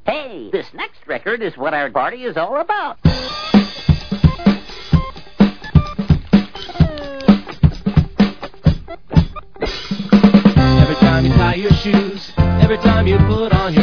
Hey, this next record is what our party is all about. Every time you tie your shoes, every time you put on your